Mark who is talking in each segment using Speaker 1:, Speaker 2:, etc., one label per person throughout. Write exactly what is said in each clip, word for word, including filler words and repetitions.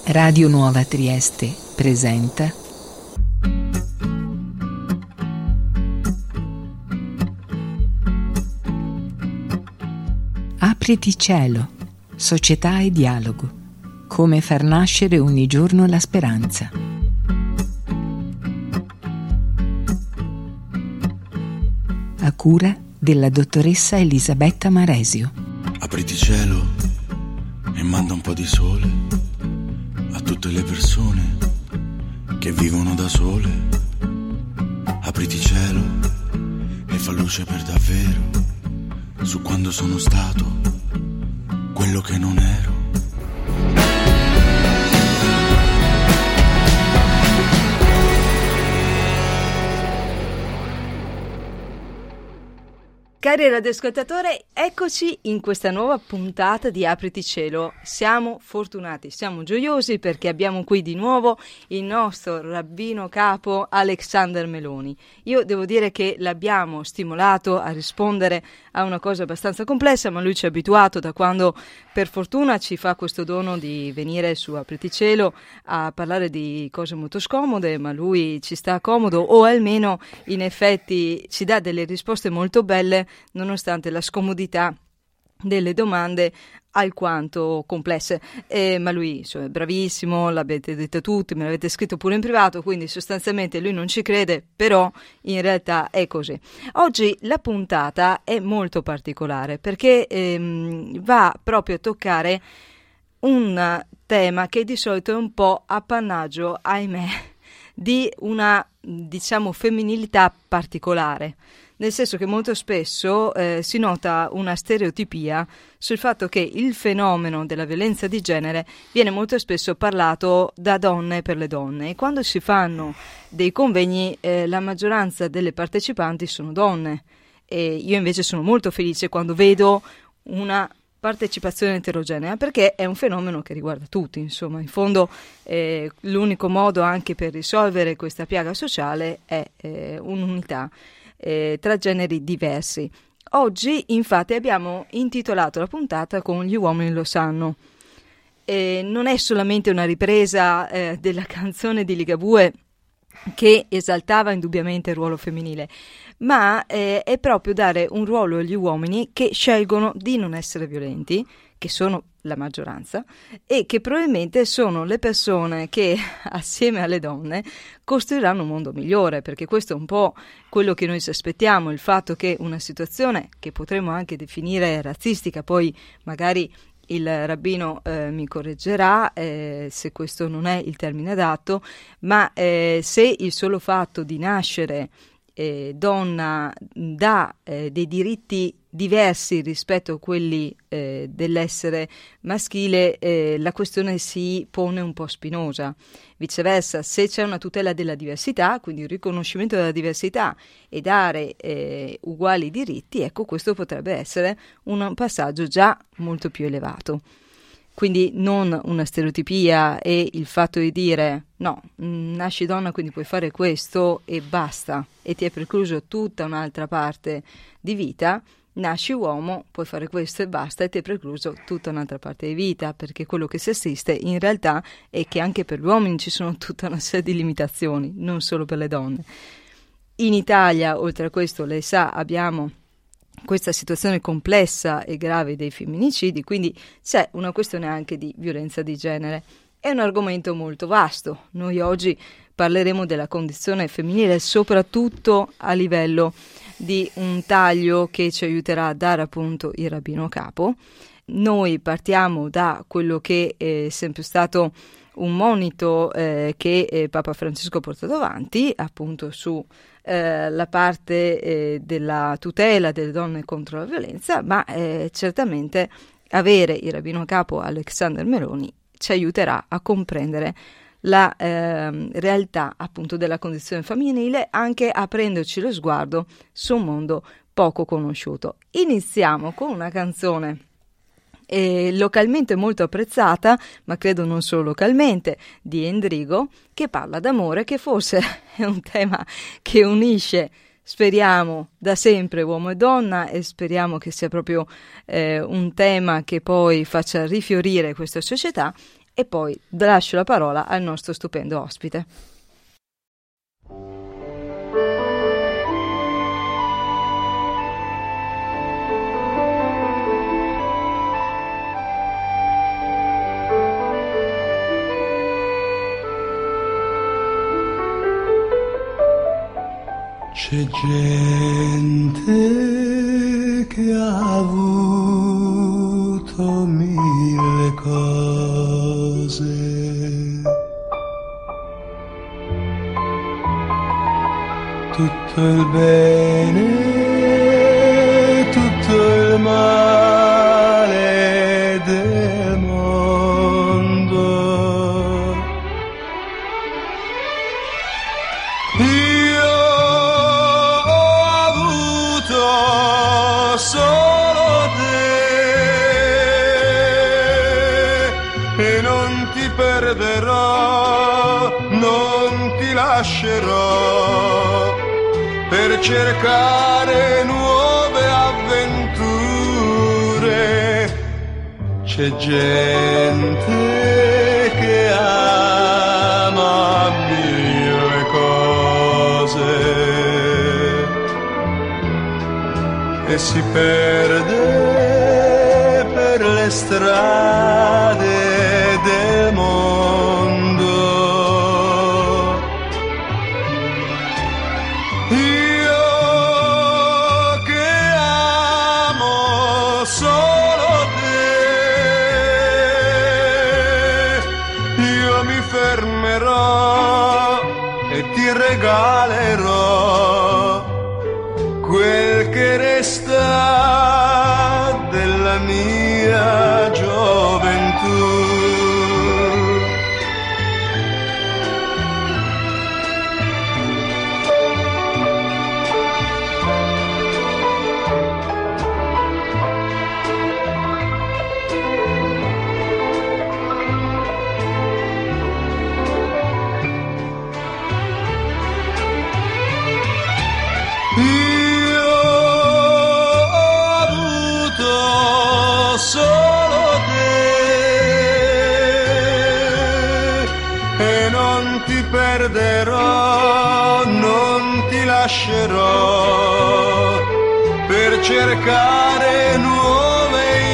Speaker 1: Radio Nuova Trieste presenta Apriti cielo, società e dialogo. Come far nascere ogni giorno la speranza. A cura della dottoressa Elisabetta Maresio.
Speaker 2: Apriti cielo e manda un po' di sole a tutte le persone che vivono da sole. Apriti cielo e fa luce per davvero su quando sono stato quello che non ero.
Speaker 3: Cari radioascoltatori, eccoci in questa nuova puntata di Apriti Cielo. Siamo fortunati, siamo gioiosi perché abbiamo qui di nuovo il nostro rabbino capo Alexander Meloni. Io devo dire che l'abbiamo stimolato a rispondere a una cosa abbastanza complessa, ma lui ci ha abituato da quando per fortuna ci fa questo dono di venire su Apriti Cielo a parlare di cose molto scomode, ma lui ci sta comodo o almeno in effetti ci dà delle risposte molto belle nonostante la scomodità delle domande alquanto complesse, eh, ma lui insomma, è bravissimo, l'avete detto tutti, me l'avete scritto pure in privato, quindi sostanzialmente lui non ci crede, però in realtà è così. Oggi la puntata è molto particolare perché ehm, va proprio a toccare un tema che di solito è un po' appannaggio, ahimè, di una, diciamo, femminilità particolare. Nel senso che molto spesso eh, si nota una stereotipia sul fatto che il fenomeno della violenza di genere viene molto spesso parlato da donne per le donne e quando si fanno dei convegni eh, la maggioranza delle partecipanti sono donne e io invece sono molto felice quando vedo una partecipazione eterogenea perché è un fenomeno che riguarda tutti, insomma, in fondo eh, l'unico modo anche per risolvere questa piaga sociale è eh, un'unità Eh, tra generi diversi. Oggi infatti abbiamo intitolato la puntata con Gli uomini lo sanno. Eh, non è solamente una ripresa eh, della canzone di Ligabue che esaltava indubbiamente il ruolo femminile, ma eh, è proprio dare un ruolo agli uomini che scelgono di non essere violenti, che sono la maggioranza, e che probabilmente sono le persone che assieme alle donne costruiranno un mondo migliore, perché questo è un po' quello che noi ci aspettiamo, il fatto che una situazione che potremmo anche definire razzistica, poi magari il rabbino eh, mi correggerà eh, se questo non è il termine adatto, ma eh, se il solo fatto di nascere eh, donna dà eh, dei diritti diversi rispetto a quelli eh, dell'essere maschile, eh, la questione si pone un po' spinosa. Viceversa, se c'è una tutela della diversità, quindi il riconoscimento della diversità e dare eh, uguali diritti, ecco, questo potrebbe essere un passaggio già molto più elevato. Quindi non una stereotipia e il fatto di dire no, mh, nasci donna quindi puoi fare questo e basta e ti è precluso tutta un'altra parte di vita. Nasci uomo, puoi fare questo e basta e ti è precluso tutta un'altra parte di vita, perché quello che si assiste in realtà è che anche per gli uomini ci sono tutta una serie di limitazioni, non solo per le donne. In Italia, oltre a questo, lei sa, abbiamo questa situazione complessa e grave dei femminicidi, quindi c'è una questione anche di violenza di genere. È un argomento molto vasto. Noi oggi parleremo della condizione femminile soprattutto a livello di un taglio che ci aiuterà a dare appunto il rabbino capo. Noi partiamo da quello che è sempre stato un monito eh, che eh, Papa Francesco ha portato avanti appunto su eh, la parte eh, della tutela delle donne contro la violenza, ma eh, certamente avere il rabbino capo Alexander Meloni ci aiuterà a comprendere la eh, realtà appunto della condizione femminile, anche aprendoci lo sguardo su un mondo poco conosciuto. Iniziamo con una canzone eh, localmente molto apprezzata, ma credo non solo localmente, di Endrigo, che parla d'amore, che forse è un tema che unisce, speriamo, da sempre uomo e donna, e speriamo che sia proprio eh, un tema che poi faccia rifiorire questa società. e poi lascio la parola al nostro stupendo ospite.
Speaker 2: C'è gente che ha avuto mille cose, tutto il bene, tutto il male del mondo. Solo te, e non ti perderò, non ti lascerò per cercare nuove avventure. C'è gente che ama mille cose e si perde per le strade del mondo. Io che amo solo te, io mi fermerò e ti regalerò quel che resta della mia gioventù. Solo te, e non ti perderò, non ti lascerò per cercare nuove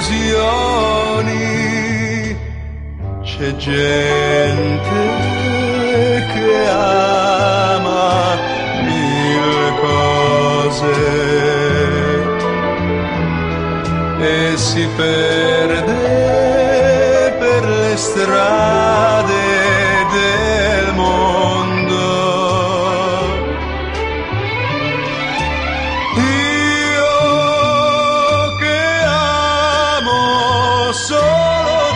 Speaker 2: illusioni. C'è gente che ama mille cose e si perde per le strade del mondo. Io che amo solo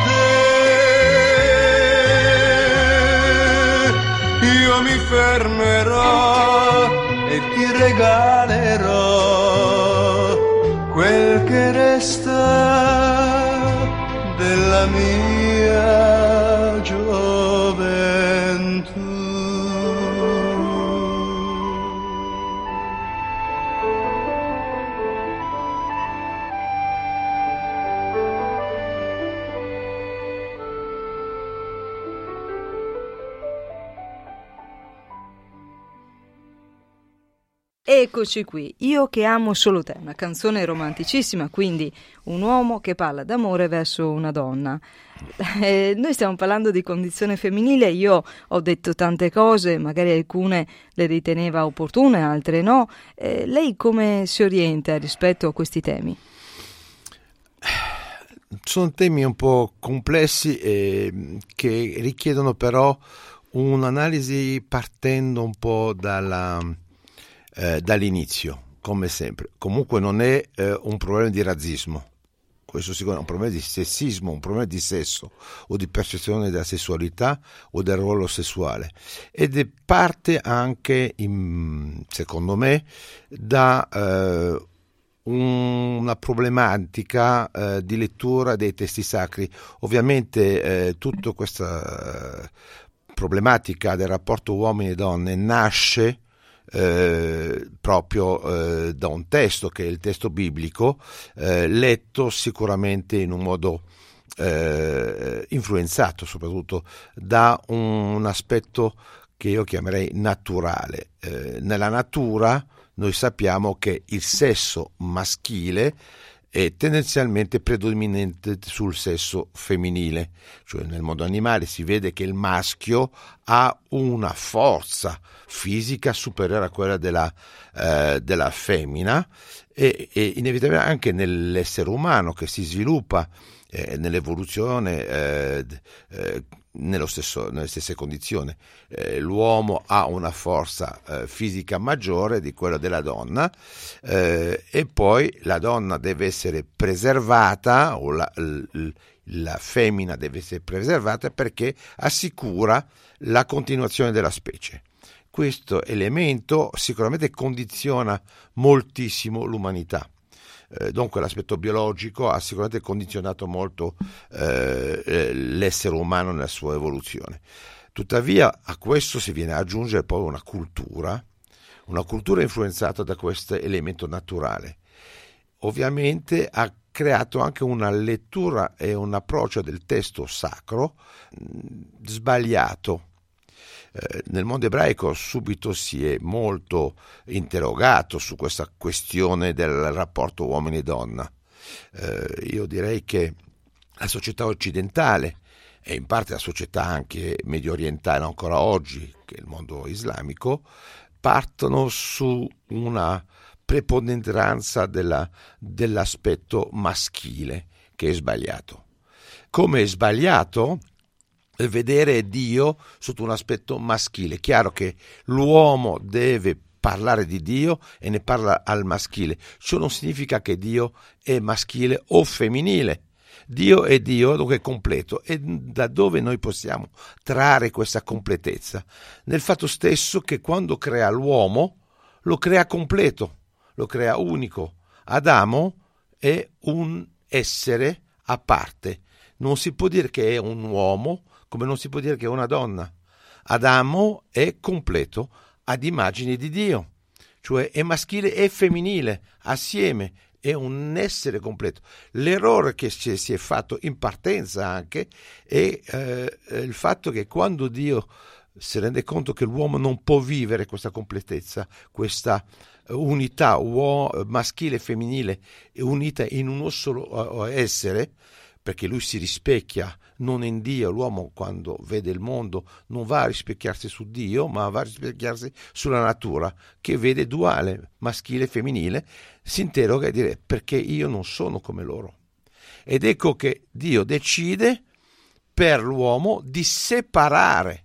Speaker 2: te, io mi fermerò e ti regalerò quel che resta della mia gioventù.
Speaker 3: Eccoci qui, Io che amo solo te, una canzone romanticissima, quindi un uomo che parla d'amore verso una donna. Eh, noi stiamo parlando di condizione femminile, io ho detto tante cose, magari alcune le riteneva opportune, altre no. Eh, lei come si orienta rispetto a questi temi?
Speaker 4: Sono temi un po' complessi e che richiedono però un'analisi partendo un po' dalla... Eh, dall'inizio, come sempre. Comunque non è eh, un problema di razzismo, questo sicuramente è un problema di sessismo, un problema di sesso o di percezione della sessualità o del ruolo sessuale, ed è parte anche, in, secondo me, da eh, un, una problematica eh, di lettura dei testi sacri. Ovviamente eh, tutta questa eh, problematica del rapporto uomini e donne nasce Eh, proprio eh, da un testo che è il testo biblico, eh, letto sicuramente in un modo eh, influenzato soprattutto da un, un aspetto che io chiamerei naturale. Eh, nella natura noi sappiamo che il sesso maschile è tendenzialmente predominante sul sesso femminile, cioè nel mondo animale si vede che il maschio ha una forza fisica superiore a quella della, eh, della femmina e, e inevitabilmente anche nell'essere umano che si sviluppa eh, nell'evoluzione eh, eh, nello stesso, nelle stesse condizioni. Eh, l'uomo ha una forza eh, fisica maggiore di quella della donna eh, e poi la donna deve essere preservata o la, l, la femmina deve essere preservata perché assicura la continuazione della specie. Questo elemento sicuramente condiziona moltissimo l'umanità. Eh, dunque l'aspetto biologico ha sicuramente condizionato molto eh, l'essere umano nella sua evoluzione. Tuttavia a questo si viene ad aggiungere poi una cultura, una cultura influenzata da questo elemento naturale. Ovviamente ha creato anche una lettura e un approccio del testo sacro mh, sbagliato. Eh, nel mondo ebraico subito si è molto interrogato su questa questione del rapporto uomini-donna. Eh, io direi che la società occidentale e in parte la società anche medio orientale ancora oggi, che è il mondo islamico, partono su una preponderanza della, dell'aspetto maschile che è sbagliato. Come è sbagliato vedere Dio sotto un aspetto maschile. Chiaro che l'uomo deve parlare di Dio e ne parla al maschile. Ciò non significa che Dio è maschile o femminile. Dio è Dio, dunque è completo. E da dove noi possiamo trarre questa completezza? Nel fatto stesso che quando crea l'uomo, lo crea completo, lo crea unico. Adamo è un essere a parte. Non si può dire che è un uomo, come non si può dire che è una donna. Adamo è completo ad immagine di Dio, cioè è maschile e femminile assieme, è un essere completo. L'errore che ci si è fatto in partenza anche è eh, il fatto che quando Dio si rende conto che l'uomo non può vivere questa completezza, questa unità uomo, maschile e femminile unita in uno solo essere, perché lui si rispecchia non in Dio. L'uomo quando vede il mondo non va a rispecchiarsi su Dio, ma va a rispecchiarsi sulla natura, che vede duale, maschile e femminile, si interroga e dire perché io non sono come loro. Ed ecco che Dio decide per l'uomo di separare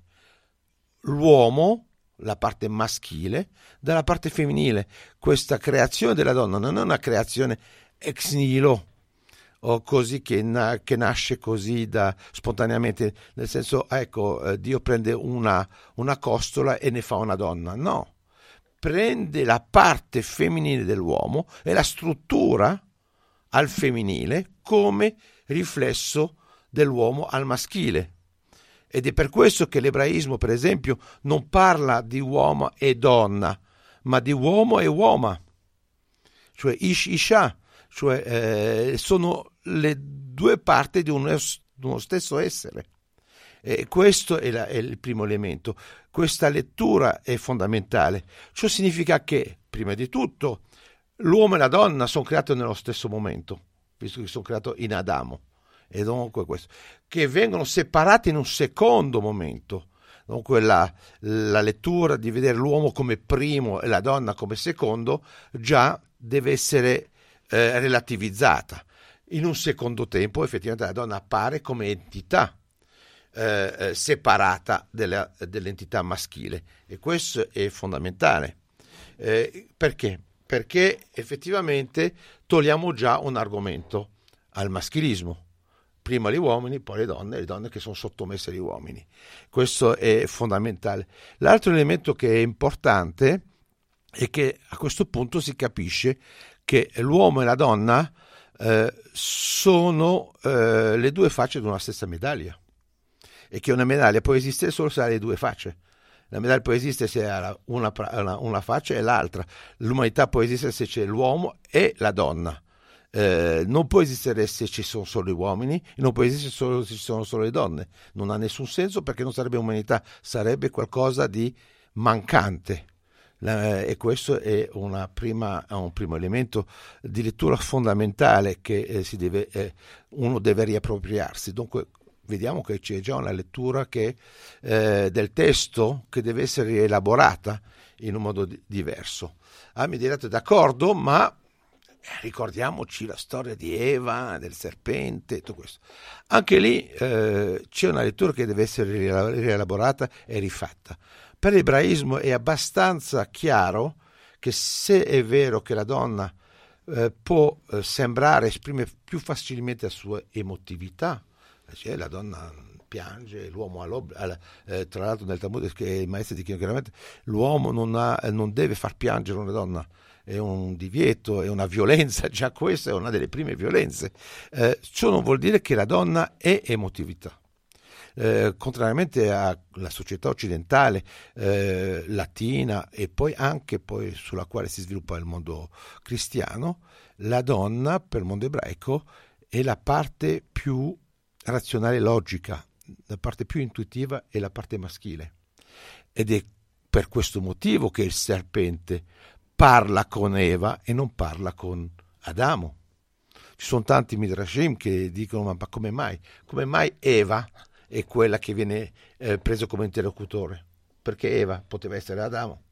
Speaker 4: l'uomo, la parte maschile, dalla parte femminile. Questa creazione della donna non è una creazione ex nihilo, o così che, na- che nasce così da spontaneamente, nel senso, ecco, eh, Dio prende una, una costola e ne fa una donna. No, prende la parte femminile dell'uomo e la struttura al femminile come riflesso dell'uomo al maschile. Ed è per questo che l'ebraismo, per esempio, non parla di uomo e donna, ma di uomo e uoma, cioè ish isha, cioè eh, sono le due parti di uno, uno stesso essere. E questo è, la, è il primo elemento. Questa lettura è fondamentale. Ciò significa che, prima di tutto, l'uomo e la donna sono creati nello stesso momento, visto che sono creati in Adamo. E dunque questo, che vengono separati in un secondo momento. Dunque la, la lettura di vedere l'uomo come primo e la donna come secondo già deve essere eh, relativizzata. In un secondo tempo effettivamente la donna appare come entità eh, eh, separata della, dell'entità maschile, e questo è fondamentale. Eh, perché? Perché effettivamente togliamo già un argomento al maschilismo. Prima gli uomini, poi le donne, le donne che sono sottomesse agli uomini. Questo è fondamentale. L'altro elemento che è importante è che a questo punto si capisce che l'uomo e la donna eh, sono eh, le due facce di una stessa medaglia, e che una medaglia può esistere solo se ha le due facce. La medaglia può esistere se ha una, una, una faccia e l'altra. L'umanità può esistere se c'è l'uomo e la donna. Eh, non può esistere se ci sono solo gli uomini, non può esistere solo se ci sono solo le donne. Non ha nessun senso, perché non sarebbe umanità, sarebbe qualcosa di mancante. La, e questo è una prima, un primo elemento di lettura fondamentale che eh, si deve, eh, uno deve riappropriarsi. Dunque vediamo che c'è già una lettura che, eh, del testo che deve essere elaborata in un modo di, diverso. Ah, mi direte d'accordo, ma ricordiamoci la storia di Eva, del serpente, tutto questo. Anche lì eh, c'è una lettura che deve essere rielaborata e rifatta. Per l'ebraismo è abbastanza chiaro che se è vero che la donna eh, può eh, sembrare esprimere più facilmente la sua emotività, cioè la donna piange, l'uomo ha eh, tra l'altro nel Talmud, che il maestro dicono chiaramente, l'uomo non, ha, non deve far piangere una donna, è un divieto, è una violenza, già questa è una delle prime violenze. Eh, ciò non vuol dire che la donna è emotività. Eh, contrariamente alla società occidentale, eh, latina, e poi anche poi sulla quale si sviluppa il mondo cristiano, la donna per il mondo ebraico è la parte più razionale e logica, la parte più intuitiva è la parte maschile, ed è per questo motivo che il serpente parla con Eva e non parla con Adamo. Ci sono tanti midrashim che dicono: ma come mai? Come mai Eva è quella che viene eh, preso come interlocutore? Perché Eva poteva essere Adamo.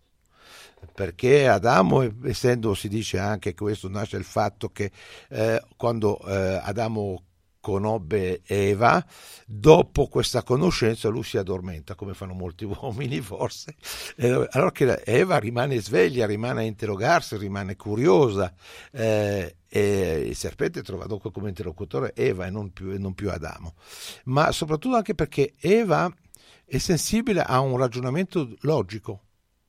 Speaker 4: Perché Adamo, essendo, si dice anche che questo nasce dal fatto che eh, quando eh, Adamo conobbe Eva, dopo questa conoscenza lui si addormenta, come fanno molti uomini forse, eh, allora che Eva rimane sveglia, rimane a interrogarsi, rimane curiosa, eh, e il serpente trova dunque come interlocutore Eva e non più, e non più Adamo, ma soprattutto anche perché Eva è sensibile a un ragionamento logico.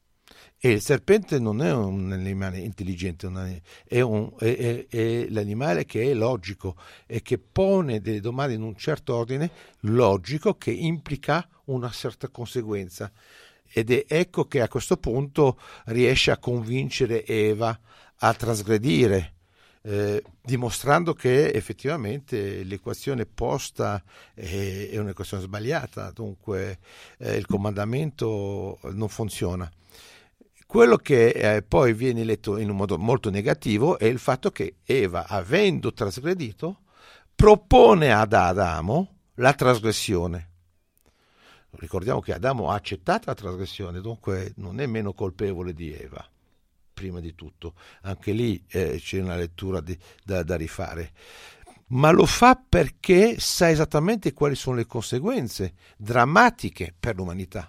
Speaker 4: E il serpente non è un animale intelligente, è, un, è, è, è l'animale che è logico e che pone delle domande in un certo ordine logico che implica una certa conseguenza. Ed è ecco che a questo punto riesce a convincere Eva a trasgredire, eh, dimostrando che effettivamente l'equazione posta è, è un'equazione sbagliata, dunque eh, il comandamento non funziona. Quello che eh, poi viene letto in un modo molto negativo è il fatto che Eva, avendo trasgredito, propone ad Adamo la trasgressione. Ricordiamo che Adamo ha accettato la trasgressione, dunque non è meno colpevole di Eva, prima di tutto. Anche lì eh, c'è una lettura di, da, da rifare. Ma lo fa perché sa esattamente quali sono le conseguenze drammatiche per l'umanità.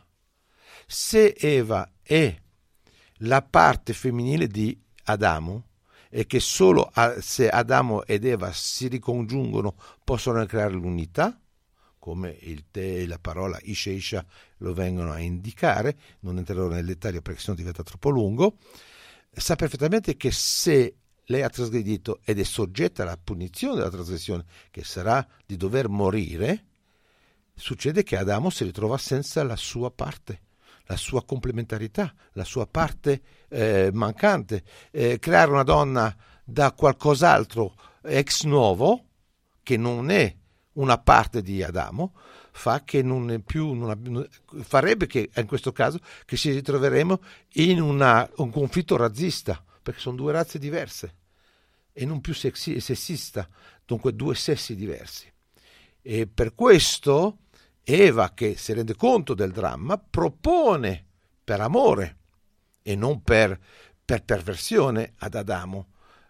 Speaker 4: Se Eva è la parte femminile di Adamo, e che solo a, se Adamo ed Eva si ricongiungono possono creare l'unità, come il te e la parola Isha Isha lo vengono a indicare, non entrerò nel dettaglio perché sennò diventa troppo lungo, sa perfettamente che se lei ha trasgredito ed è soggetta alla punizione della trasgressione, che sarà di dover morire, succede che Adamo si ritrova senza la sua parte, la sua complementarità, la sua parte eh, mancante. Eh, creare una donna da qualcos'altro ex novo, che non è una parte di Adamo, fa che non è più una, farebbe che in questo caso che ci ritroveremo in una, un conflitto razzista, perché sono due razze diverse e non più sessi, sessista, dunque due sessi diversi. E per questo Eva, che si rende conto del dramma, propone per amore e non per, per perversione ad Adamo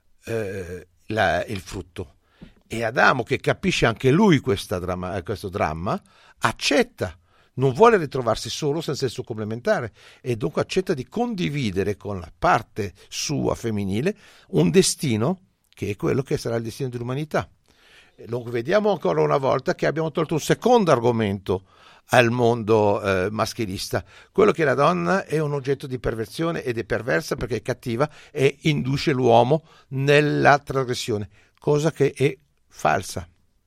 Speaker 4: eh, la, il frutto. E Adamo, che capisce anche lui questa dramma, questo dramma, accetta, non vuole ritrovarsi solo senza il suo complementare, e dunque accetta di condividere con la parte sua femminile un destino che è quello che sarà il destino dell'umanità. Lo vediamo ancora una volta che abbiamo tolto un secondo argomento al mondo eh, maschilista, quello che la donna è un oggetto di perversione ed è perversa perché è cattiva e induce l'uomo nella trasgressione, cosa che è falsa.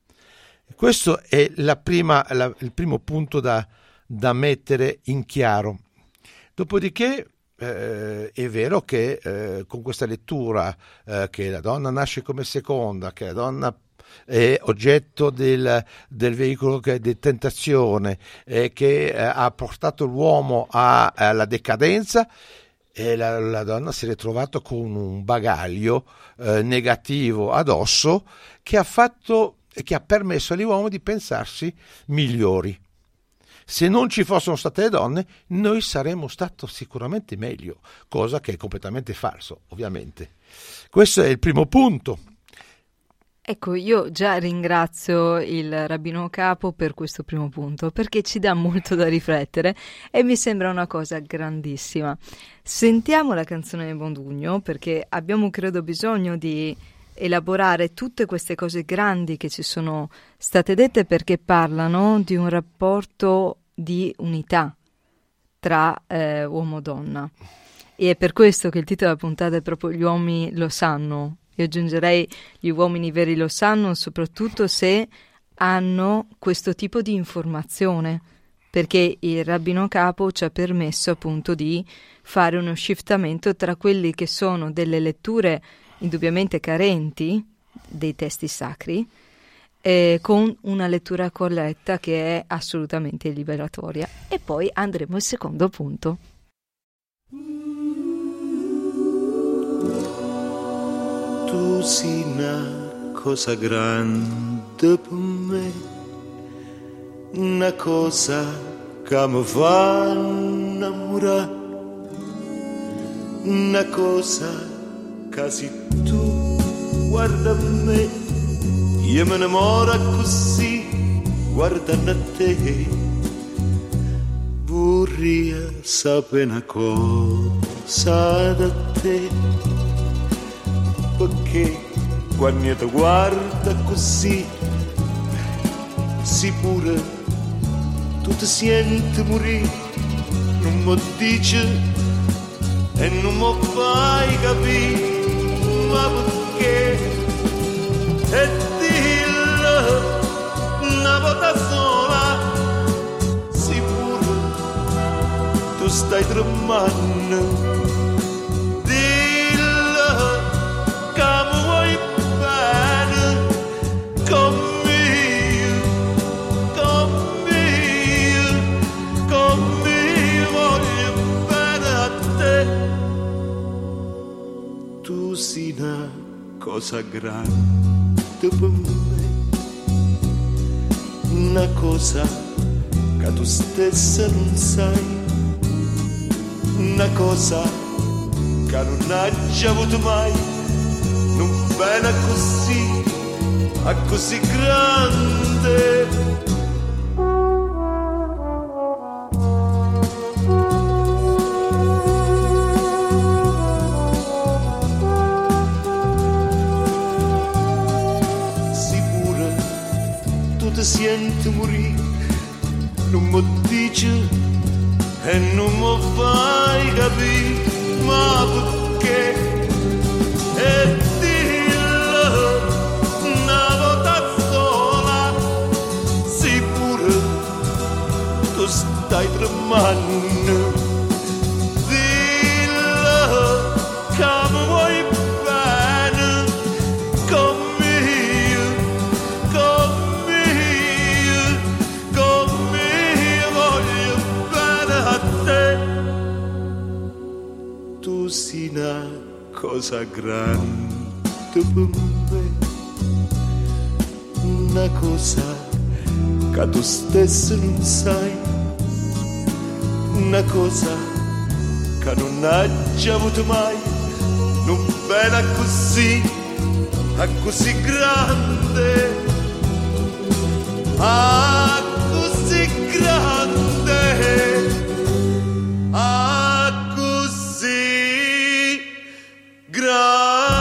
Speaker 4: Questo è la prima, la, il primo punto da, da mettere in chiaro. Dopodiché eh, è vero che eh, con questa lettura eh, che la donna nasce come seconda, che la donna è oggetto del, del veicolo che è di tentazione, eh, che eh, ha portato l'uomo a, alla decadenza, e la, la donna si è ritrovata con un bagaglio eh, negativo addosso che ha fatto e che ha permesso agli uomini di pensarsi migliori. Se non ci fossero state le donne, noi saremmo stati sicuramente meglio, cosa che è completamente falso, ovviamente. Questo è il primo punto.
Speaker 3: Ecco, io già ringrazio il Rabbino Capo per questo primo punto, perché ci dà molto da riflettere e mi sembra una cosa grandissima. Sentiamo la canzone di Modugno, perché abbiamo, credo, bisogno di elaborare tutte queste cose grandi che ci sono state dette, perché parlano di un rapporto di unità tra eh, uomo e donna. E è per questo che il titolo della puntata è proprio Gli uomini lo sanno. Io aggiungerei gli uomini veri lo sanno, soprattutto se hanno questo tipo di informazione, perché il Rabbino Capo ci ha permesso appunto di fare uno shiftamento tra quelli che sono delle letture indubbiamente carenti dei testi sacri, eh, con una lettura corretta che è assolutamente liberatoria. E poi andremo al secondo punto.
Speaker 5: Tu sei una cosa grande per me, una cosa che mi fa innamorare, una cosa che se tu guarda me, io mi innamoro così, guardando a te. Vorrei sapere una cosa da te, perché quando ti guarda così, sicuro tu ti senti morire, non mi dici e non mi fai capire, ma perché? E dillo una volta sola, sicuro tu stai tremando. Una cosa grande per me, una cosa che tu stessa non sai, una cosa che non hai già avuto mai, non bene così, a così grande. Senti morire, non mi dici e non mi fai capire, ma perché? E dillo una volta sola, sicuro tu stai tremando. Dillo che mi vuoi bene, come sei una cosa grande per me, una cosa che tu stesso non sai, una cosa che non hai già avuto mai, non bella così, a così grande, a così grande, a così grande.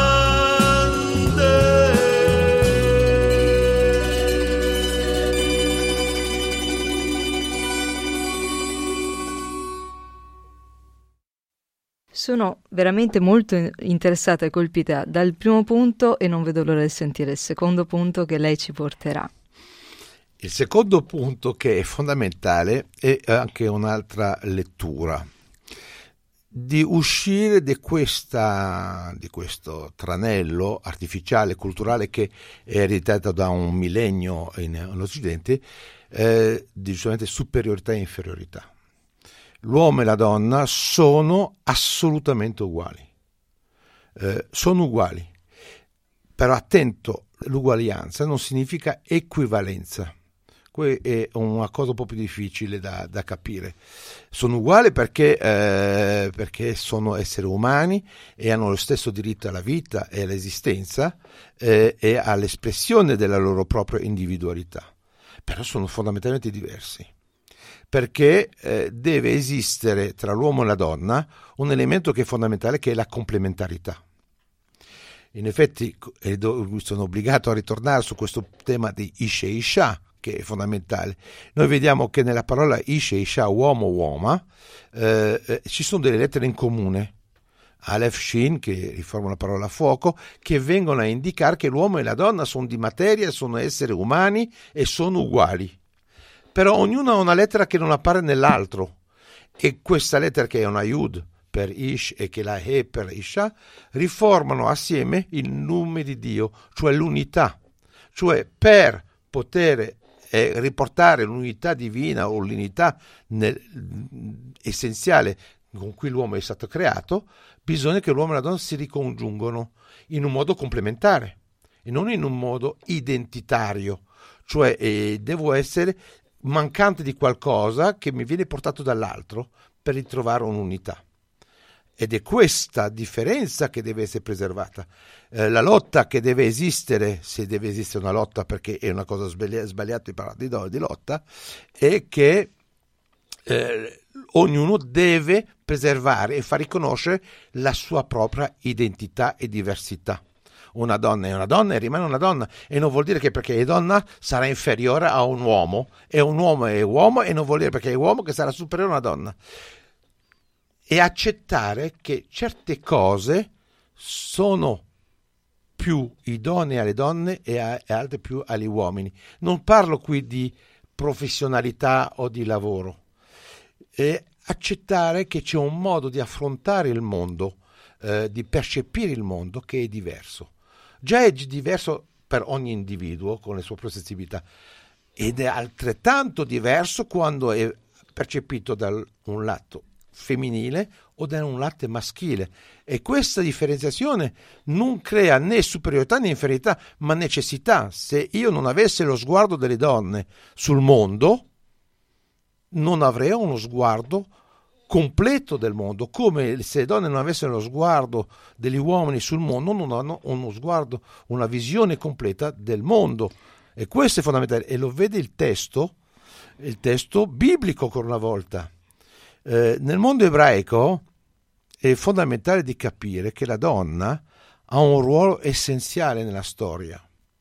Speaker 3: Sono veramente molto interessata e colpita dal primo punto e non vedo l'ora di sentire il secondo punto che lei ci porterà.
Speaker 4: Il secondo punto, che è fondamentale, è anche un'altra lettura. di uscire di questa di questo tranello artificiale culturale che è ereditato da un millennio in, in Occidente, eh, di giustamente superiorità e inferiorità. L'uomo e la donna sono assolutamente uguali, eh, sono uguali, però attento, l'uguaglianza non significa equivalenza. Questa è una cosa un po' più difficile da, da capire. Sono uguali perché, eh, perché sono esseri umani e hanno lo stesso diritto alla vita e all'esistenza, eh, e all'espressione della loro propria individualità, però sono fondamentalmente diversi, perché eh, deve esistere tra l'uomo e la donna un elemento che è fondamentale, che è la complementarità. In effetti eh, sono obbligato a ritornare su questo tema di Ish e Isha, che è fondamentale. Noi vediamo che nella parola Ish e Isha, uomo uoma, eh, eh, ci sono delle lettere in comune, Aleph Shin, che riforma la parola fuoco, che vengono a indicare che l'uomo e la donna sono di materia, sono esseri umani e sono uguali. Però ognuno ha una lettera che non appare nell'altro, e questa lettera, che è una Yud per Ish e che la He per Isha, riformano assieme il nome di Dio, cioè l'unità. Cioè, per poter eh, riportare l'unità divina o l'unità nel, essenziale con cui l'uomo è stato creato, bisogna che l'uomo e la donna si ricongiungono in un modo complementare e non in un modo identitario. Cioè, eh, devo essere mancante di qualcosa che mi viene portato dall'altro per ritrovare un'unità. Ed è questa differenza che deve essere preservata. Eh, la lotta che deve esistere, se deve esistere una lotta, perché è una cosa sbagli- sbagliata di parlare di, di lotta, è che eh, ognuno deve preservare e far riconoscere la sua propria identità e diversità. Una donna è una donna e rimane una donna, e non vuol dire che perché è donna sarà inferiore a un uomo, e un uomo è uomo, e non vuol dire perché è uomo che sarà superiore a una donna. E accettare che certe cose sono più idonee alle donne e, a, e altre più agli uomini. Non parlo qui di professionalità o di lavoro. E accettare che c'è un modo di affrontare il mondo, eh, di percepire il mondo, che è diverso. Già è diverso per ogni individuo con le sue proprie sensibilità, ed è altrettanto diverso quando è percepito da un lato femminile o da un lato maschile, e questa differenziazione non crea né superiorità né inferiorità, ma necessità. Se io non avessi lo sguardo delle donne sul mondo, non avrei uno sguardo completo del mondo, come se le donne non avessero lo sguardo degli uomini sul mondo, non hanno uno sguardo, una visione completa del mondo. E questo è fondamentale, e lo vede il testo, il testo biblico ancora una volta. Eh, nel mondo ebraico è fondamentale di capire che la donna ha un ruolo essenziale nella storia.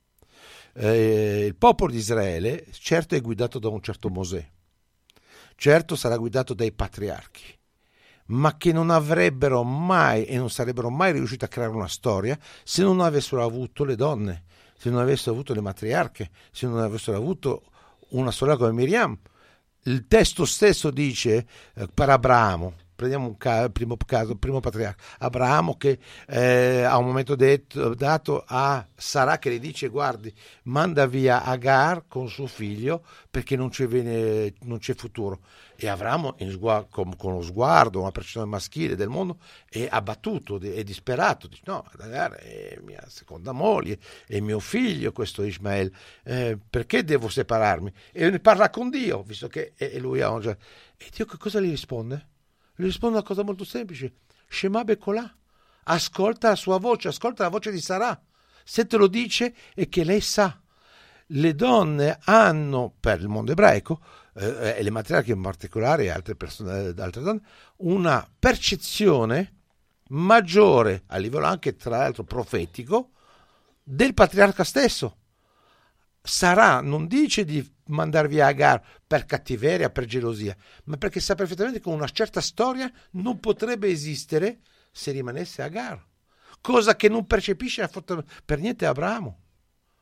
Speaker 4: Eh, il popolo di Israele certo è guidato da un certo Mosè, certo sarà guidato dai patriarchi, ma che non avrebbero mai e non sarebbero mai riusciti a creare una storia se non avessero avuto le donne, se non avessero avuto le matriarche, se non avessero avuto una sorella come Miriam. Il testo stesso dice eh, per Abramo, prendiamo un caso, primo caso, primo patriarca, Abramo che eh, a un momento detto, dato a Sara che le dice: guardi, manda via Agar con suo figlio perché non c'è, bene, non c'è futuro. E Abramo in sguardo, con, con lo sguardo, una percezione maschile del mondo, è abbattuto, è disperato, dice: no, Agar è mia seconda moglie, è mio figlio questo Ismael, eh, perché devo separarmi? E ne parla con Dio, visto che e lui ha un... E Dio che cosa gli risponde? Gli risponde una cosa molto semplice: Shema Bekolà, ascolta la sua voce, ascolta la voce di Sarà. Se te lo dice è che lei sa. Le donne hanno, per il mondo ebraico, eh, e le matriarche in particolare e altre persone, altre donne, una percezione maggiore a livello anche tra l'altro profetico del patriarca stesso. Sarà non dice di mandare via Agar per cattiveria, per gelosia, ma perché sa perfettamente che una certa storia non potrebbe esistere se rimanesse Agar, cosa che non percepisce per niente Abramo.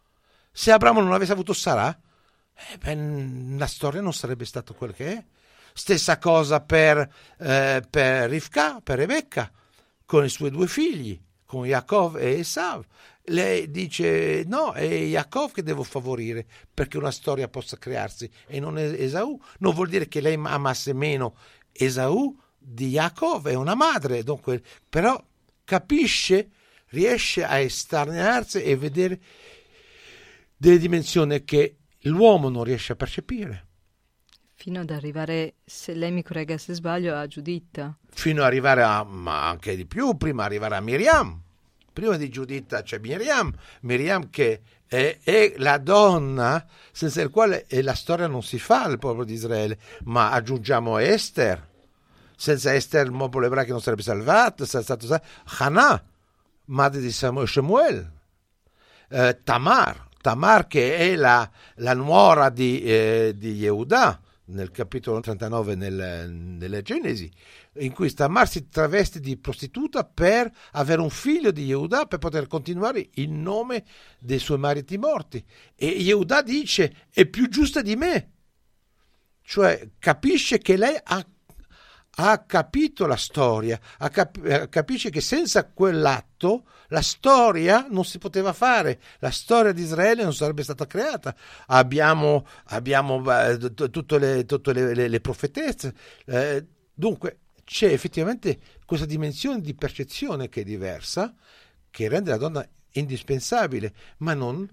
Speaker 4: Se Abramo non avesse avuto Sarà, eh, beh, la storia non sarebbe stata quel che è. Stessa cosa per, eh, per Rivka, per Rebecca, con i suoi due figli, con Yaakov e Esav. Lei dice no, è Yaakov che devo favorire perché una storia possa crearsi e non Esaù. Non vuol dire che lei amasse meno Esaù di Yaakov, è una madre, dunque, però capisce, riesce a esterniarsi e vedere delle dimensioni che l'uomo non riesce a percepire.
Speaker 3: Fino ad arrivare, se lei mi corregga se sbaglio, a Giuditta.
Speaker 4: Fino ad arrivare a, ma anche di più, prima arrivare a Miriam. Prima di Giuditta c'è Miriam, Miriam che è, è la donna senza il quale la storia non si fa al popolo di Israele, ma aggiungiamo Esther, senza Esther il popolo ebraico non sarebbe salvato, sarebbe stato salvato. Hannah, madre di Shemuel, eh, Tamar, Tamar che è la, la nuora di, eh, di Yehuda, nel capitolo trentanove nel, nella Genesi, in cui Tamar si traveste di prostituta per avere un figlio di Yehuda per poter continuare il nome dei suoi mariti morti. E Yehuda dice è più giusta di me, cioè capisce che lei ha, ha capito la storia, ha cap- capisce che senza quell'atto la storia non si poteva fare, la storia di Israele non sarebbe stata creata. Abbiamo, abbiamo eh, t- tutte, le, tutte le, le, le profetesse, eh, dunque c'è effettivamente questa dimensione di percezione che è diversa, che rende la donna indispensabile, ma non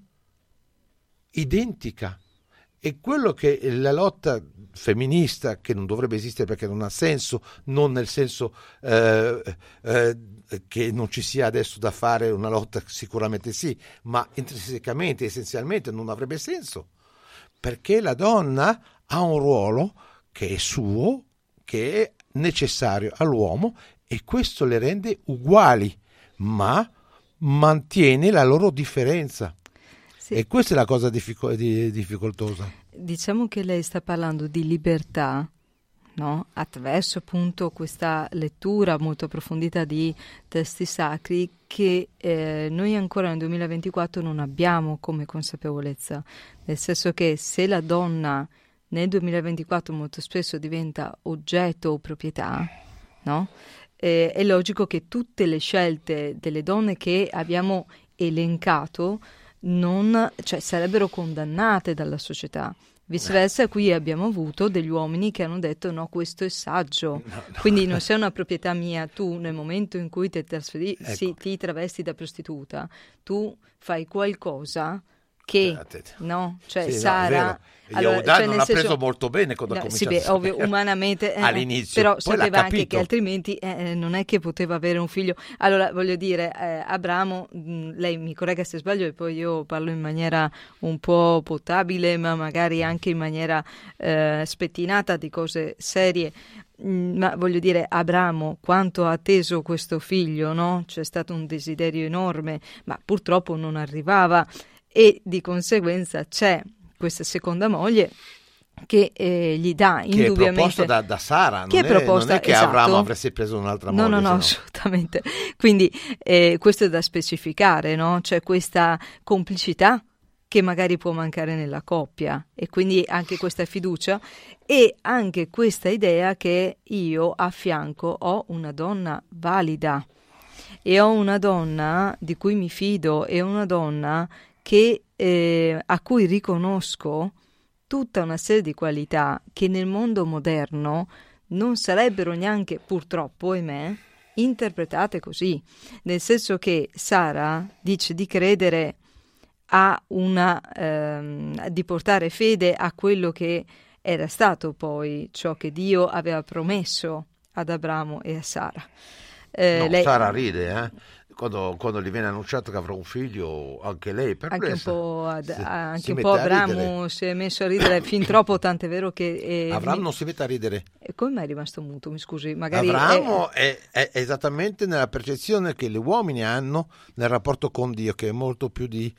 Speaker 4: identica. E quello che la lotta femminista, che non dovrebbe esistere perché non ha senso, non nel senso eh, eh, che non ci sia adesso da fare una lotta, sicuramente sì, ma intrinsecamente, essenzialmente non avrebbe senso, perché la donna ha un ruolo che è suo, che è necessario all'uomo, e questo le rende uguali, ma mantiene la loro differenza. Sì. E questa è la cosa diffic- di, difficoltosa.
Speaker 3: Diciamo che lei sta parlando di libertà, no? Attraverso appunto questa lettura molto approfondita di testi sacri che eh, noi ancora nel duemilaventiquattro non abbiamo come consapevolezza, nel senso che se la donna nel duemilaventiquattro molto spesso diventa oggetto o proprietà, no? Eh, è logico che tutte le scelte delle donne che abbiamo elencato non, cioè, sarebbero condannate dalla società. Viceversa, qui abbiamo avuto degli uomini che hanno detto no, questo è saggio, no, no. Quindi non sei una proprietà mia. Tu nel momento in cui ti trasferi, ecco. sì, ti travesti da prostituta, tu fai qualcosa che no, cioè
Speaker 4: sì,
Speaker 3: Sara
Speaker 4: no, allora, Yehuda cioè non l'ha senso, preso molto bene quando no, ha cominciato sì, beh,
Speaker 3: ovvio, umanamente eh,
Speaker 4: all'inizio,
Speaker 3: però
Speaker 4: poi
Speaker 3: sapeva anche che altrimenti eh, non è che poteva avere un figlio. Allora voglio dire, eh, Abramo, mh, lei mi corregga se sbaglio e poi io parlo in maniera un po' potabile, ma magari anche in maniera eh, spettinata di cose serie. Ma voglio dire, Abramo quanto ha atteso questo figlio, no? C'è stato un desiderio enorme, ma purtroppo non arrivava. E di conseguenza c'è questa seconda moglie che eh, gli dà indubbiamente...
Speaker 4: Che è proposta da, da Sara, non,
Speaker 3: che è,
Speaker 4: è,
Speaker 3: proposta,
Speaker 4: non è che
Speaker 3: esatto.
Speaker 4: Abramo avesse preso un'altra moglie.
Speaker 3: No, no, no, assolutamente. Quindi eh, questo è da specificare, no? C'è questa complicità che magari può mancare nella coppia e quindi anche questa fiducia e anche questa idea che io a fianco ho una donna valida e ho una donna di cui mi fido e una donna che, eh, a cui riconosco tutta una serie di qualità che nel mondo moderno non sarebbero neanche, purtroppo, ahimè, interpretate così. Nel senso che Sara dice di credere a una, ehm, di portare fede a quello che era stato poi ciò che Dio aveva promesso ad Abramo e a Sara.
Speaker 4: Eh, no, lei... Sara ride, eh? Quando, quando gli viene annunciato che avrà un figlio, anche lei è perplessa.
Speaker 3: Anche un po', ad,
Speaker 4: si,
Speaker 3: anche
Speaker 4: si
Speaker 3: un po' Abramo si è messo a ridere fin troppo, tant'è vero che... Eh,
Speaker 4: Abramo
Speaker 3: mi...
Speaker 4: non si mette a ridere.
Speaker 3: E come mai è rimasto muto? Mi scusi, magari...
Speaker 4: Abramo è... È, è esattamente nella percezione che gli uomini hanno nel rapporto con Dio, che è molto più di,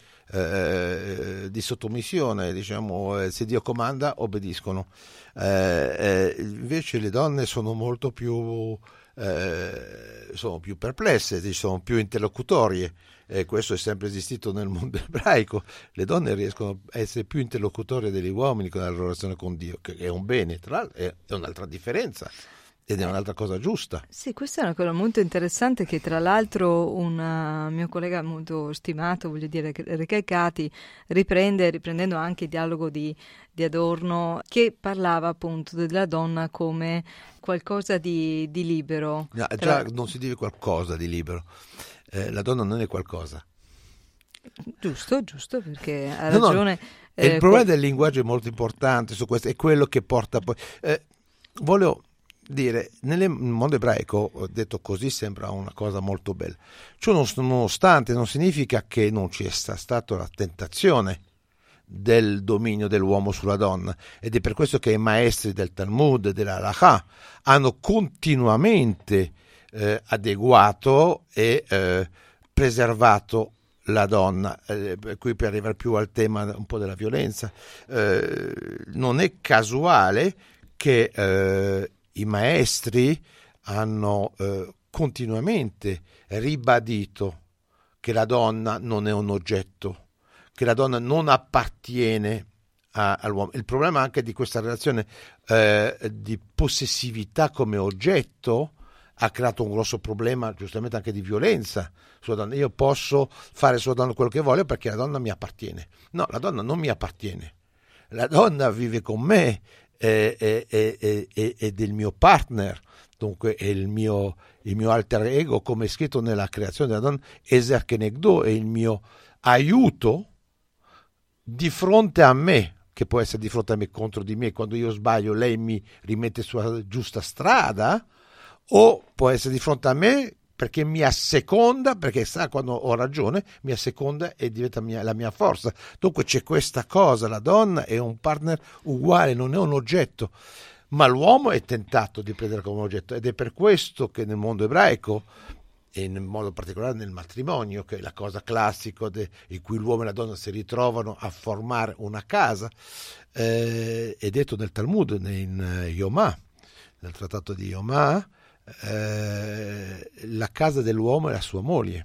Speaker 4: eh, di sottomissione, diciamo, eh, se Dio comanda obbediscono. Eh, eh, invece le donne sono molto più... eh, sono più perplesse, ci sono più interlocutorie, e questo è sempre esistito nel mondo ebraico. Le donne riescono a essere più interlocutorie degli uomini con la loro relazione con Dio, che è un bene, tra l'altro è un'altra differenza ed è un'altra cosa giusta.
Speaker 3: Sì, questa è una cosa molto interessante che tra l'altro un uh, mio collega molto stimato, voglio dire, Recalcati, riprende, riprendendo anche il dialogo di, di Adorno, che parlava appunto della donna come qualcosa di, di libero.
Speaker 4: No,
Speaker 3: tra...
Speaker 4: già non si dice qualcosa di libero, eh, la donna non è qualcosa.
Speaker 3: Giusto, giusto, perché ha
Speaker 4: no,
Speaker 3: ragione.
Speaker 4: No,
Speaker 3: eh,
Speaker 4: il problema
Speaker 3: quel...
Speaker 4: del linguaggio è molto importante su questo, è quello che porta poi... Eh, volevo dire, nel mondo ebraico, ho detto così, sembra una cosa molto bella. Ciò nonostante non significa che non ci sia stata la tentazione del dominio dell'uomo sulla donna, ed è per questo che i maestri del Talmud e della Halakha hanno continuamente eh, adeguato e eh, preservato la donna, eh, qui per arrivare più al tema un po' della violenza. Eh, non è casuale che eh, i maestri hanno eh, continuamente ribadito che la donna non è un oggetto, che la donna non appartiene a, all'uomo. Il problema anche di questa relazione eh, di possessività come oggetto ha creato un grosso problema, giustamente anche di violenza sulla donna. Io posso fare sulla donna quello che voglio perché la donna mi appartiene. No, la donna non mi appartiene. La donna vive con me, È, è, è, è, è del mio partner, dunque è il mio, il mio alter ego, come è scritto nella creazione della donna, Ezer Kenegdo, è il mio aiuto di fronte a me, che può essere di fronte a me contro di me, quando io sbaglio lei mi rimette sulla giusta strada, o può essere di fronte a me perché mi asseconda, perché sa quando ho ragione, mi asseconda e diventa mia, la mia forza. Dunque c'è questa cosa, la donna è un partner uguale, non è un oggetto, ma l'uomo è tentato di prendere come oggetto, ed è per questo che nel mondo ebraico, e in modo particolare nel matrimonio, che è la cosa classica de, in cui l'uomo e la donna si ritrovano a formare una casa, eh, è detto nel Talmud, in Yomah, nel trattato di Yomah, Eh, la casa dell'uomo è la sua moglie,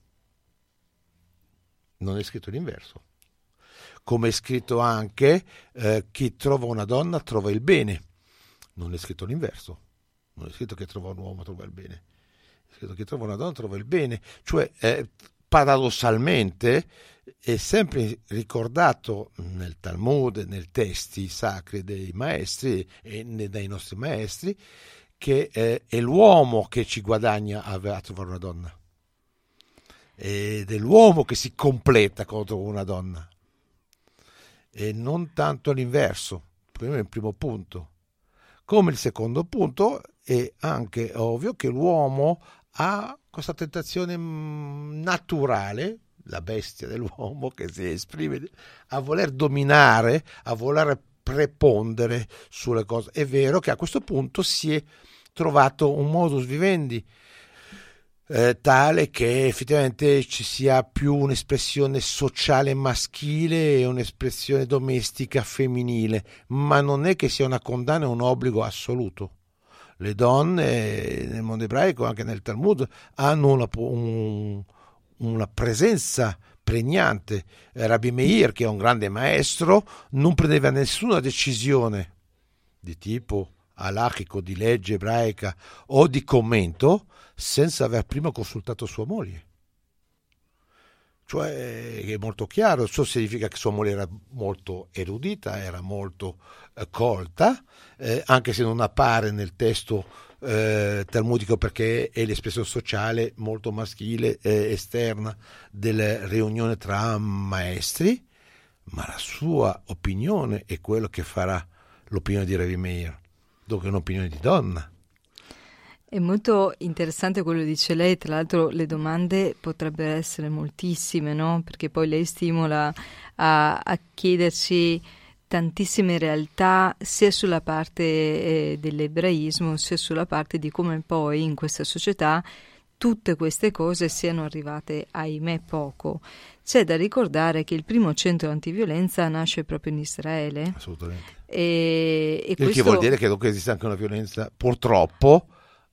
Speaker 4: non è scritto l'inverso, come è scritto anche eh, chi trova una donna trova il bene, non è scritto l'inverso, non è scritto che trova un uomo trova il bene, è scritto che trova una donna trova il bene, cioè eh, paradossalmente è sempre ricordato nel Talmud, nei testi sacri dei maestri e dai nostri maestri, che eh, è l'uomo che ci guadagna a, a trovare una donna, ed è l'uomo che si completa contro una donna, e non tanto l'inverso. Prima è il primo punto. Come il secondo punto è anche ovvio che l'uomo ha questa tentazione naturale, la bestia dell'uomo che si esprime, a voler dominare, a voler prepondere sulle cose. È vero che a questo punto si è trovato un modus vivendi eh, tale che effettivamente ci sia più un'espressione sociale maschile e un'espressione domestica femminile, ma non è che sia una condanna e un obbligo assoluto. Le donne nel mondo ebraico, anche nel Talmud, hanno una, un, una presenza pregnante. Rabbi Meir, che è un grande maestro, non prendeva nessuna decisione di tipo halachico, di legge ebraica o di commento senza aver prima consultato sua moglie. Cioè è molto chiaro, ciò significa che sua moglie era molto erudita, era molto eh, colta, eh, anche se non appare nel testo eh, talmudico, perché è l'espressione sociale molto maschile eh, esterna della riunione tra maestri, ma la sua opinione è quello che farà l'opinione di Rabbi Meir, dunque un'opinione di donna.
Speaker 3: È molto interessante quello che dice lei, tra l'altro le domande potrebbero essere moltissime, no? Perché poi lei stimola a, a chiederci tantissime realtà sia sulla parte eh, dell'ebraismo sia sulla parte di come poi in questa società tutte queste cose siano arrivate, ahimè, poco. C'è da ricordare che il primo centro antiviolenza nasce proprio in Israele.
Speaker 4: Assolutamente.
Speaker 3: E, e
Speaker 4: il
Speaker 3: questo...
Speaker 4: che vuol dire che esiste anche una violenza, purtroppo,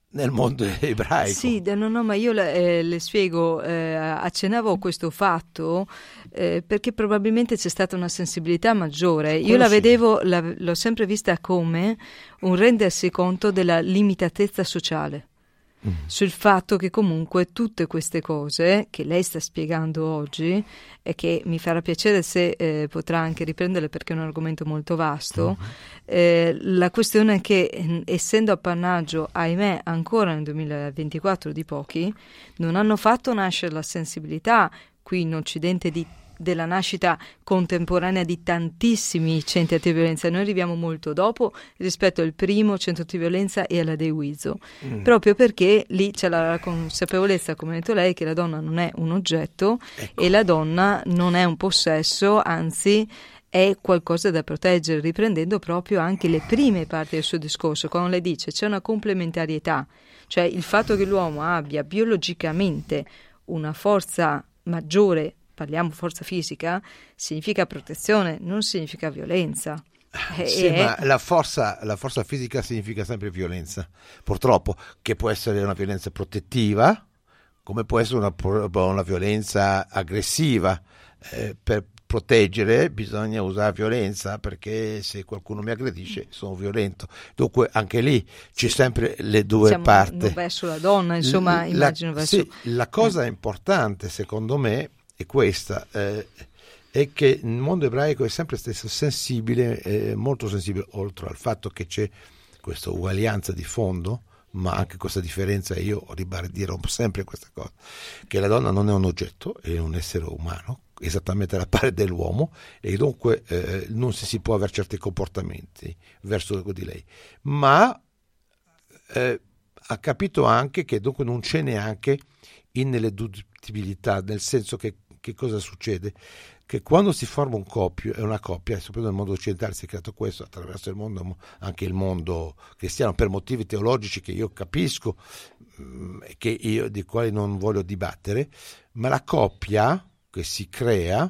Speaker 4: nel mondo ebraico.
Speaker 3: Sì, no, no, ma io le, eh, le spiego, eh, accennavo a questo fatto eh, perché probabilmente c'è stata una sensibilità maggiore. Quello io la sì. vedevo, la, l'ho sempre vista come un rendersi conto della limitatezza sociale. Sul fatto che comunque tutte queste cose che lei sta spiegando oggi e che mi farà piacere se eh, potrà anche riprenderle perché è un argomento molto vasto, uh-huh. eh, la questione è che essendo appannaggio, ahimè, ancora nel duemilaventiquattro di pochi, non hanno fatto nascere la sensibilità qui in Occidente di della nascita contemporanea di tantissimi centri antiviolenza. Noi arriviamo molto dopo rispetto al primo centro antiviolenza e alla De Uizo, mm. proprio perché lì c'è la consapevolezza, come ha detto lei, che la donna non è un oggetto, ecco. E la donna non è un possesso, anzi è qualcosa da proteggere, riprendendo proprio anche le prime parti del suo discorso, quando lei dice c'è una complementarietà, cioè il fatto che l'uomo abbia biologicamente una forza maggiore, parliamo forza fisica, significa protezione, non significa violenza.
Speaker 4: Sì, e... ma la forza, la forza fisica significa sempre violenza, purtroppo, che può essere una violenza protettiva, come può essere una, una violenza aggressiva. Eh, per proteggere bisogna usare violenza, perché se qualcuno mi aggredisce sono violento. Dunque anche lì c'è sempre le due
Speaker 3: Siamo
Speaker 4: parti.
Speaker 3: Verso la donna, insomma,
Speaker 4: la,
Speaker 3: immagino verso...
Speaker 4: Sì, la cosa eh. importante, secondo me, è questa, eh, è che il mondo ebraico è sempre stato sensibile, eh, molto sensibile, oltre al fatto che c'è questa uguaglianza di fondo, ma anche questa differenza, io ribadirò sempre questa cosa, che la donna non è un oggetto, è un essere umano, esattamente alla pari dell'uomo, e dunque eh, non si, si può avere certi comportamenti verso di lei, ma eh, ha capito anche che dunque non c'è neanche ineludibbilità, nel senso che che cosa succede? Che quando si forma un coppio, è una coppia, soprattutto nel mondo occidentale si è creato questo, attraverso il mondo, anche il mondo cristiano, per motivi teologici che io capisco, che io, di quali non voglio dibattere, ma la coppia che si crea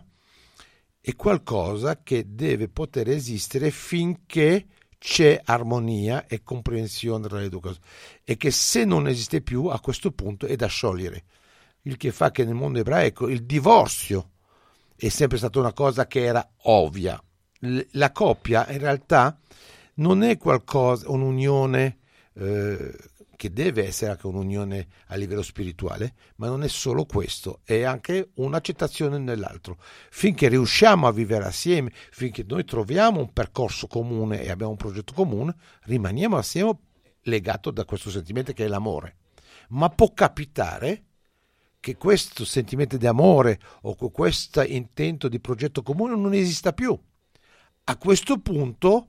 Speaker 4: è qualcosa che deve poter esistere finché c'è armonia e comprensione tra le due cose, e che se non esiste più, a questo punto è da sciogliere. Il che fa che nel mondo ebraico il divorzio è sempre stata una cosa che era ovvia. La coppia in realtà non è qualcosa, un'unione eh, che deve essere anche un'unione a livello spirituale, ma non è solo questo, è anche un'accettazione nell'altro. Finché riusciamo a vivere assieme, finché noi troviamo un percorso comune e abbiamo un progetto comune, rimaniamo assieme legato da questo sentimento che è l'amore. Ma può capitare che questo sentimento di amore o questo intento di progetto comune non esista più. A questo punto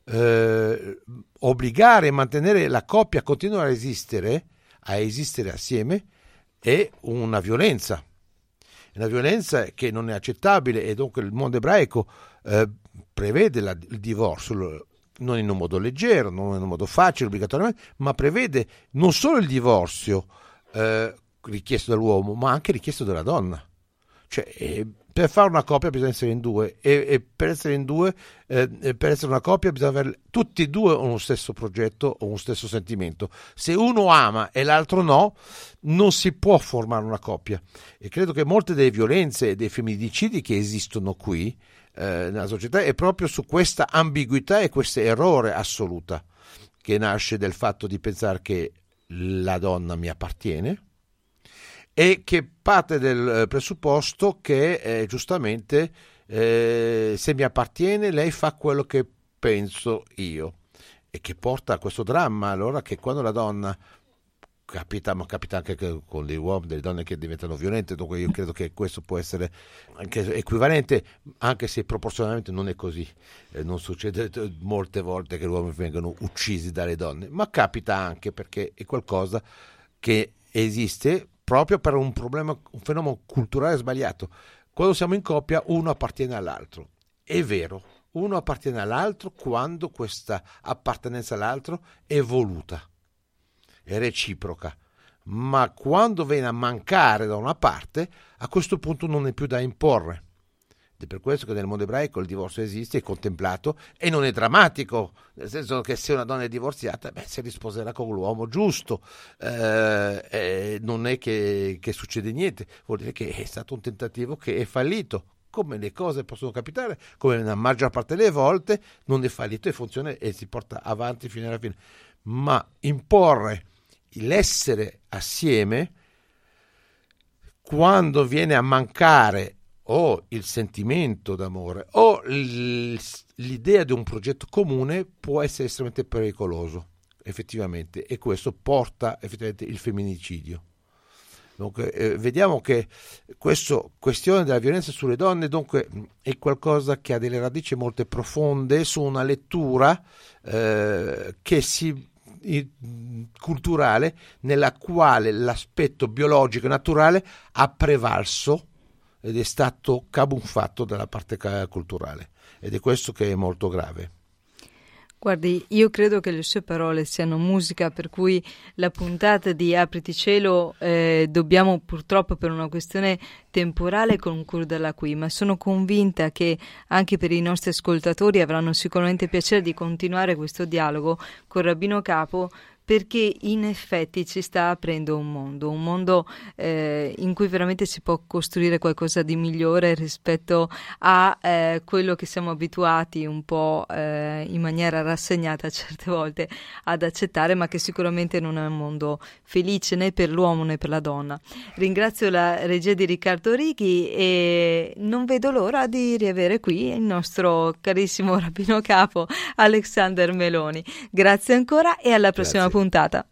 Speaker 4: eh, obbligare e mantenere la coppia a continuare a esistere, a esistere assieme, è una violenza. È una violenza che non è accettabile, e dunque il mondo ebraico eh, prevede la, il divorzio, non in un modo leggero, non in un modo facile, obbligatoriamente, ma prevede non solo il divorzio eh, richiesto dall'uomo, ma anche richiesto dalla donna. Cioè, eh, per fare una coppia bisogna essere in due, e, e per essere in due, eh, per essere una coppia bisogna avere tutti e due uno stesso progetto o uno stesso sentimento. Se uno ama e l'altro no, non si può formare una coppia. E credo che molte delle violenze e dei femminicidi che esistono qui eh, nella società è proprio su questa ambiguità e questo errore assoluta, che nasce dal fatto di pensare che la donna mi appartiene, e che parte del presupposto che eh, giustamente eh, se mi appartiene lei fa quello che penso io, e che porta a questo dramma, allora, che quando la donna capita, ma capita anche con degli uomini, delle donne che diventano violente, dunque io credo che questo può essere anche equivalente, anche se proporzionalmente non è così, eh, non succede molte volte che gli uomini vengano uccisi dalle donne, ma capita anche perché è qualcosa che esiste proprio per un problema, un fenomeno culturale sbagliato. Quando siamo in coppia uno appartiene all'altro, è vero, uno appartiene all'altro quando questa appartenenza all'altro è voluta, è reciproca, ma quando viene a mancare da una parte, a questo punto non è più da imporre, È per questo che nel mondo ebraico il divorzio esiste, è contemplato e non è drammatico, nel senso che se una donna è divorziata, beh, si risposerà con l'uomo giusto, eh, eh, non è che, che succede niente, vuol dire che è stato un tentativo che è fallito. Come le cose possono capitare, come nella maggior parte delle volte non è fallito e funziona e si porta avanti fino alla fine. Ma imporre l'essere assieme, quando viene a mancare o il sentimento d'amore o l'idea di un progetto comune, può essere estremamente pericoloso, effettivamente, e questo porta effettivamente il femminicidio. Dunque, eh, vediamo che questa questione della violenza sulle donne dunque è qualcosa che ha delle radici molto profonde su una lettura eh, che si culturale, nella quale l'aspetto biologico e naturale ha prevalso ed è stato camuffato dalla parte culturale, ed è questo che è molto grave.
Speaker 3: Guardi, io credo che le sue parole siano musica, per cui la puntata di Apriti Cielo eh, dobbiamo purtroppo, per una questione temporale, concluderla qui, ma sono convinta che anche per i nostri ascoltatori avranno sicuramente piacere di continuare questo dialogo con Rabbino Capo, perché in effetti ci sta aprendo un mondo, un mondo eh, in cui veramente si può costruire qualcosa di migliore rispetto a eh, quello che siamo abituati un po' eh, in maniera rassegnata certe volte ad accettare, ma che sicuramente non è un mondo felice né per l'uomo né per la donna. Ringrazio la regia di Riccardo Righi e non vedo l'ora di riavere qui il nostro carissimo Rabbino Capo Alexander Meloni. Grazie ancora e alla prossima
Speaker 4: Grazie.
Speaker 3: puntata.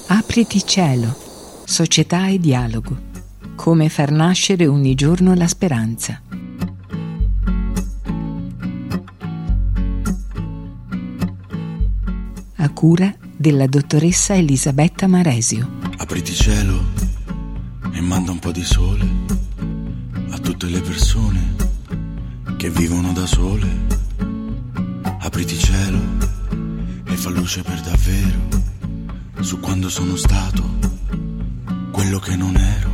Speaker 1: Apriti cielo, società e dialogo. Come far nascere ogni giorno la speranza. A cura della dottoressa Elisabetta Maresio.
Speaker 2: Apriti cielo e manda un po' di sole a tutte le persone che vivono da sole. Apriti cielo e fa luce per davvero su quando sono stato quello che non ero.